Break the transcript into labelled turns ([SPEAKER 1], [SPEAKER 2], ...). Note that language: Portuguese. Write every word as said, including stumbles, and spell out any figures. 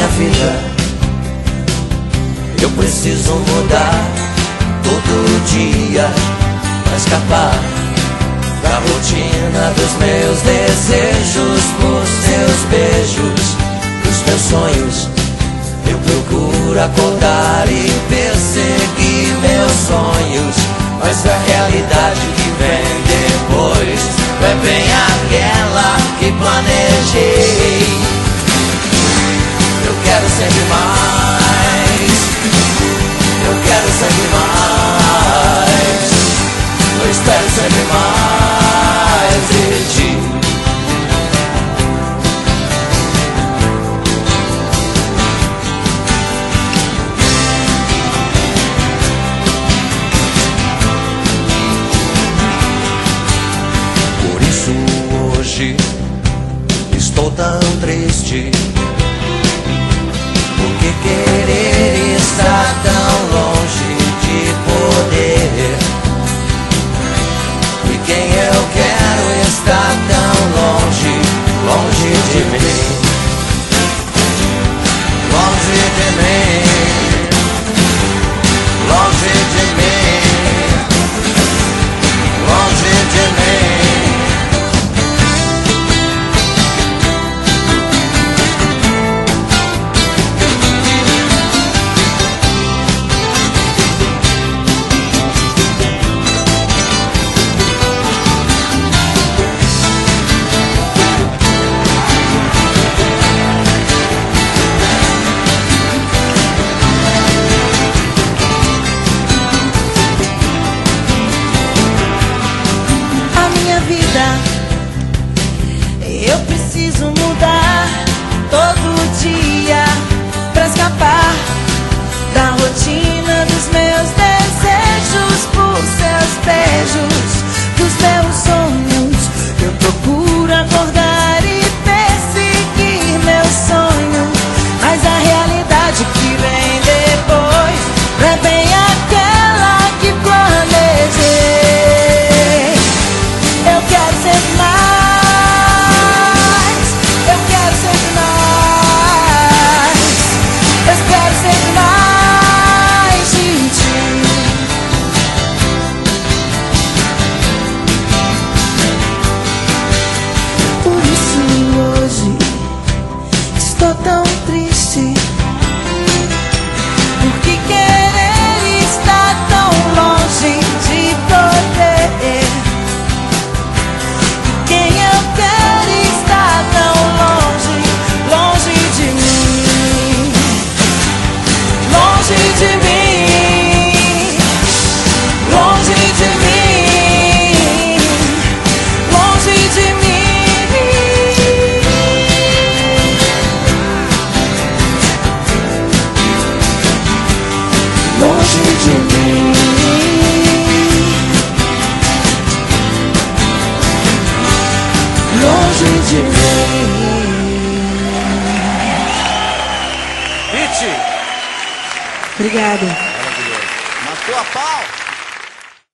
[SPEAKER 1] minha vida eu preciso mudar todo dia pra escapar da rotina dos meus desejos, por seus beijos, dos meus sonhos. Eu procuro acordar e perseguir meus sonhos, mas a realidade que vem depois não é bem aquela que planejei. Eu quero sempre mais, eu quero sempre mais, eu espero sempre mais de ti. Por isso hoje estou tão triste, porque querer estar tão longe de poder, e quem eu quero está tão longe, longe de mim, longe de mim, longe de mim, longe de mim.
[SPEAKER 2] Eu preciso mudar todo dia pra escapar da rotina dos meus desejos, por seus beijos, dos meus sonhos. Eu procuro acordar e perseguir meus sonhos, mas a realidade que vem depois não é bem aquela que planejei. Eu quero sempre mais, tão triste, porque querer estar tão longe de poder, quem eu quero está tão longe, longe de mim, longe de mim, longe de mim, longe de mim. Longe de mim, longe de mim.
[SPEAKER 1] Pitty!
[SPEAKER 2] Obrigada.